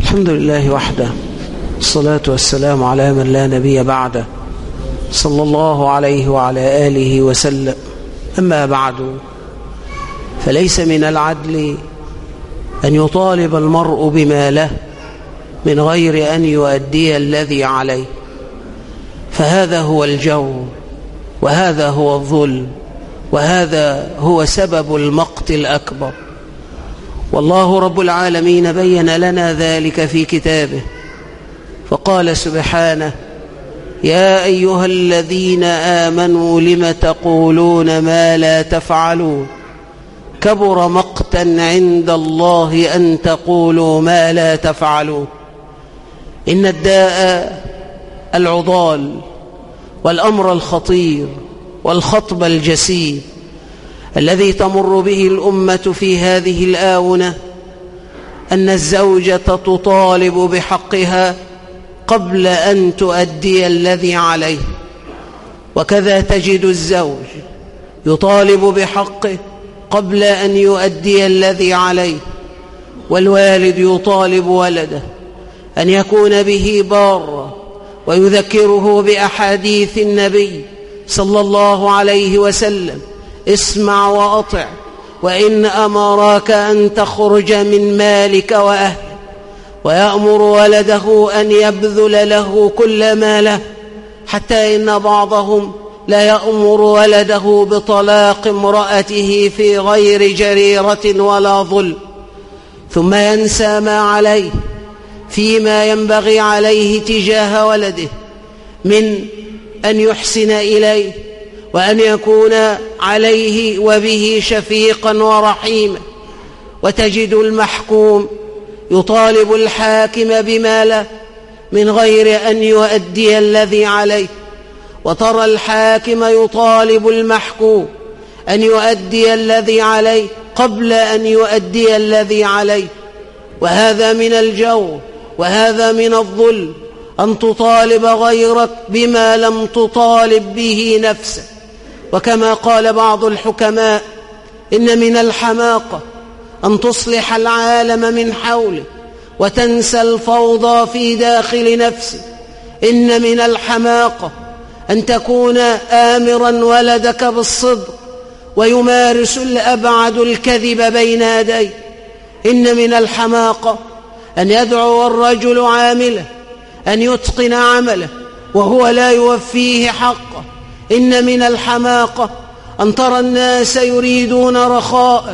الحمد لله وحده، الصلاة والسلام على من لا نبي بعده، صلى الله عليه وعلى آله وسلم. أما بعد، فليس من العدل أن يطالب المرء بما له من غير أن يؤدي الذي عليه، فهذا هو الجور، وهذا هو الظلم، وهذا هو سبب المقت الأكبر. والله رب العالمين بين لنا ذلك في كتابه، فقال سبحانه: يا أيها الذين آمنوا لم تقولون ما لا تفعلون، كبر مقتا عند الله أن تقولوا ما لا تفعلون. إن الداء العضال والأمر الخطير والخطب الجسيم الذي تمر به الأمة في هذه الآونة أن الزوجة تطالب بحقها قبل أن تؤدي الذي عليه، وكذا تجد الزوج يطالب بحقه قبل أن يؤدي الذي عليه، والوالد يطالب ولده أن يكون به بارا ويذكره بأحاديث النبي صلى الله عليه وسلم: اسمع وأطع، وإن أمراك أن تخرج من مالك وأهلك، ويأمر ولده أن يبذل له كل ما له، حتى إن بعضهم لا يأمر ولده بطلاق امرأته في غير جريرة ولا ظلم، ثم ينسى ما عليه فيما ينبغي عليه تجاه ولده من أن يحسن إليه، وأن يكون عليه وبه شفيقا ورحيما. وتجد المحكوم يطالب الحاكم بما له من غير أن يؤدي الذي عليه، وترى الحاكم يطالب المحكوم أن يؤدي الذي عليه قبل أن يؤدي الذي عليه. وهذا من الجور، وهذا من الظلم، أن تطالب غيرك بما لم تطالب به نفسك. وكما قال بعض الحكماء: إن من الحماقة أن تصلح العالم من حولك وتنسى الفوضى في داخل نفسك. إن من الحماقة أن تكون آمرا ولدك بالصدق ويمارس الأبعد الكذب بين يديه. إن من الحماقة أن يدعو الرجل عامله أن يتقن عمله وهو لا يوفيه حقه. إن من الحماقة أن ترى الناس يريدون رخاء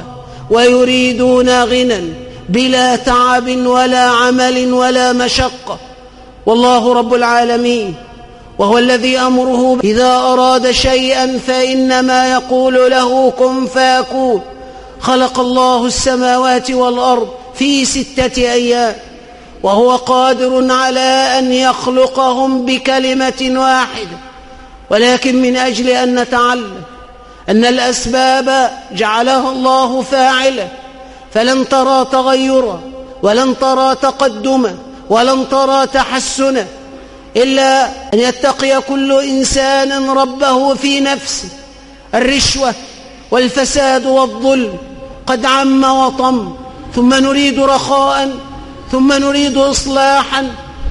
ويريدون غنى بلا تعب ولا عمل ولا مشقة. والله رب العالمين وهو الذي أمره إذا أراد شيئا فإنما يقول له كن فيكون. خلق الله السماوات والأرض في 6 أيام، وهو قادر على أن يخلقهم بكلمة واحدة، ولكن من أجل أن نتعلم أن الأسباب جعلها الله فاعلة، فلن ترى تغيرا ولن ترى تقدما ولن ترى تحسنا إلا أن يتقي كل إنسان ربه في نفسه. الرشوة والفساد والظلم قد عم وطم، ثم نريد رخاء، ثم نريد إصلاحا.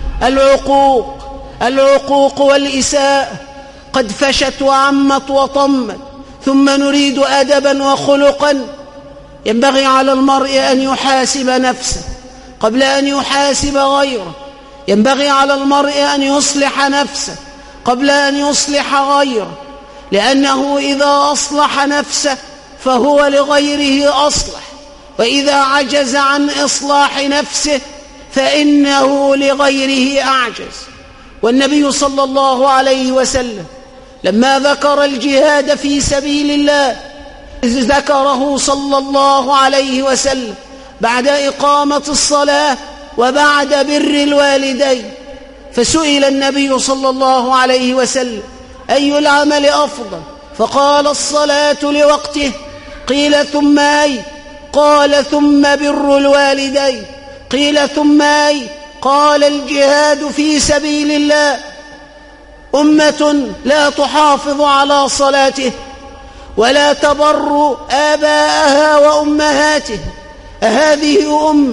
العقوق والإساءة قد فشت وعمت وطمت، ثم نريد أدبا وخلقا. ينبغي على المرء أن يحاسب نفسه قبل أن يحاسب غيره. ينبغي على المرء أن يصلح نفسه قبل أن يصلح غيره، لأنه إذا أصلح نفسه فهو لغيره أصلح، وإذا عجز عن إصلاح نفسه فإنه لغيره أعجز. والنبي صلى الله عليه وسلم لما ذكر الجهاد في سبيل الله ذكره صلى الله عليه وسلم بعد إقامة الصلاة وبعد بر الوالدين. فسئل النبي صلى الله عليه وسلم: أي العمل أفضل؟ فقال: الصلاة لوقته. قيل: ثم أي؟ قال: ثم بر الوالدين. قيل: ثم أي؟ قال: الجهاد في سبيل الله. أمة لا تحافظ على صلاته ولا تبر آباءها وأمهاتها، هذه أمة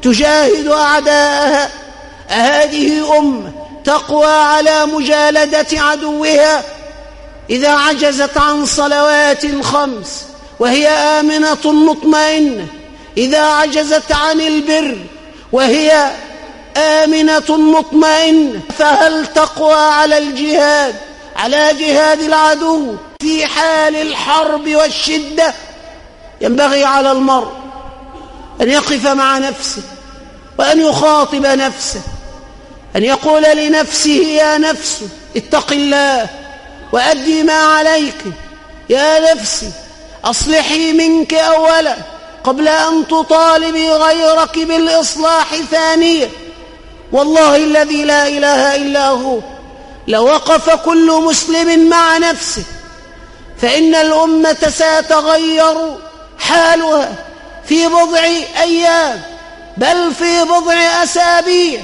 تجاهد أعداءها. هذه أمة تقوى على مجالدة عدوها إذا عجزت عن صلوات 5 وهي آمنة مطمئنة، إذا عجزت عن البر وهي آمنة مطمئنة، فهل تقوى على الجهاد، على جهاد العدو في حال الحرب والشدة؟ ينبغي على المرء أن يقف مع نفسه وأن يخاطب نفسه، أن يقول لنفسه: يا نفس اتق الله وأدي ما عليك، يا نفسي أصلحي منك أولا قبل أن تطالبي غيرك بالإصلاح ثانيا. والله الذي لا إله إلا هو لوقف كل مسلم مع نفسه فإن الأمة سيتغير حالها في بضع أيام بل في بضع أسابيع،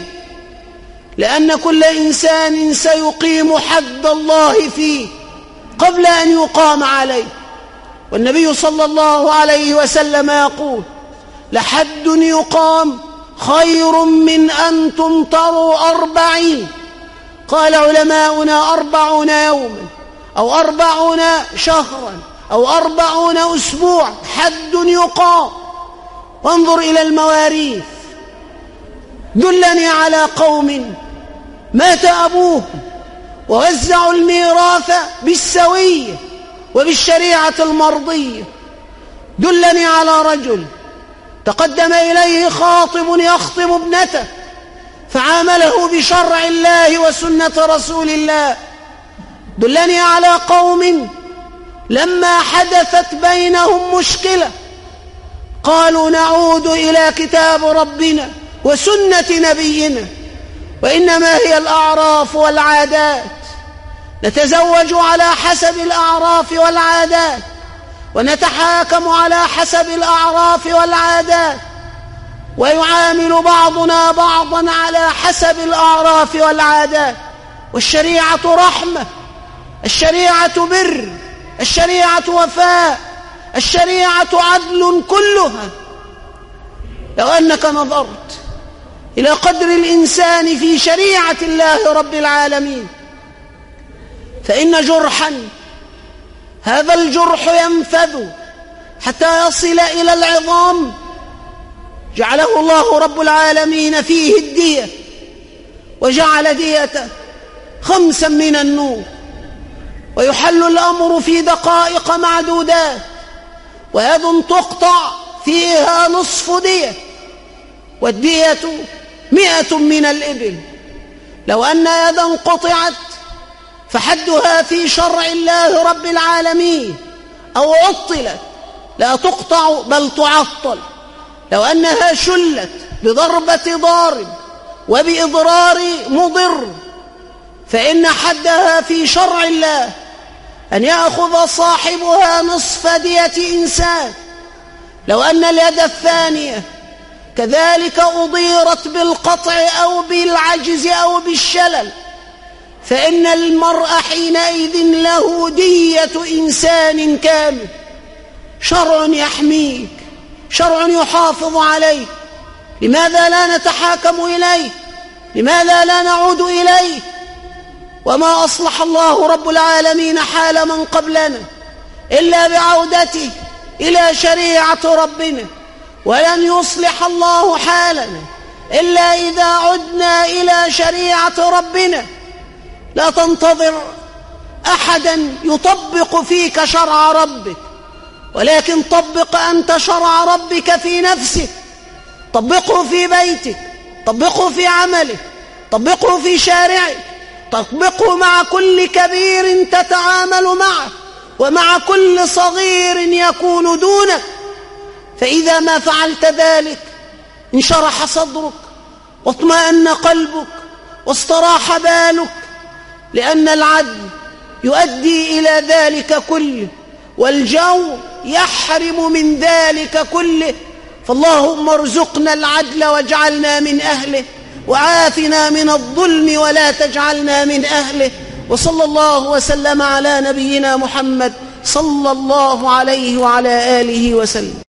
لأن كل إنسان سيقيم حد الله فيه قبل أن يقام عليه. والنبي صلى الله عليه وسلم يقول: لحد يقام خير من أن تمطروا 40. قال علماؤنا 40 يوما أو 40 شهرا أو 40 أسبوع، حد يقام. وانظر إلى المواريث: دلني على قوم مات أبوهم ووزعوا الميراث بالسوية وبالشريعة المرضية. دلني على رجل تقدم إليه خاطب يخطب ابنته فعامله بشرع الله وسنة رسول الله. دلني على قوم لما حدثت بينهم مشكلة قالوا: نعود إلى كتاب ربنا وسنة نبينا، وإنما هي الأعراف والعادات، نتزوج على حسب الأعراف والعادات ونتحاكم على حسب الأعراف والعادات، ويعامل بعضنا بعضا على حسب الأعراف والعادات. والشريعة رحمة، الشريعة بر، الشريعة وفاء، الشريعة عدل كلها. لو أنك نظرت إلى قدر الإنسان في شريعة الله رب العالمين فإن جرحا هذا الجرح ينفذ حتى يصل إلى العظام جعله الله رب العالمين فيه الدية، وجعل ديته 5 من النور، ويحل الأمر في دقائق معدودات، ويد تقطع فيها نصف دية، والدية 100 من الإبل. لو أن يدا قطعت فحدها في شرع الله رب العالمين أو عطلت لا تقطع بل تعطل. لو أنها شلت بضربة ضارب وبإضرار مضر فإن حدها في شرع الله أن يأخذ صاحبها نصف دية إنسان. لو أن اليد الثانية كذلك أضيرت بالقطع أو بالعجز أو بالشلل فإن المرء حينئذ له دية إنسان كامل. شرع يحميك، شرع يحافظ عليك. لماذا لا نتحاكم إليه؟ لماذا لا نعود إليه؟ وما أصلح الله رب العالمين حال من قبلنا إلا بعودته إلى شريعة ربنا، ولن يصلح الله حالنا إلا إذا عدنا إلى شريعة ربنا. لا تنتظر أحدا يطبق فيك شرع ربك، ولكن طبق أنت شرع ربك في نفسك. طبقه في بيتك، طبقه في عملك، طبقه في شارعك، طبقه مع كل كبير تتعامل معه ومع كل صغير يكون دونك. فإذا ما فعلت ذلك انشرح صدرك واطمأن قلبك واستراح بالك، لأن العدل يؤدي إلى ذلك كله والجور يحرم من ذلك كله. فاللهم ارزقنا العدل واجعلنا من أهله، وعافنا من الظلم ولا تجعلنا من أهله. وصلى الله وسلم على نبينا محمد صلى الله عليه وعلى آله وسلم.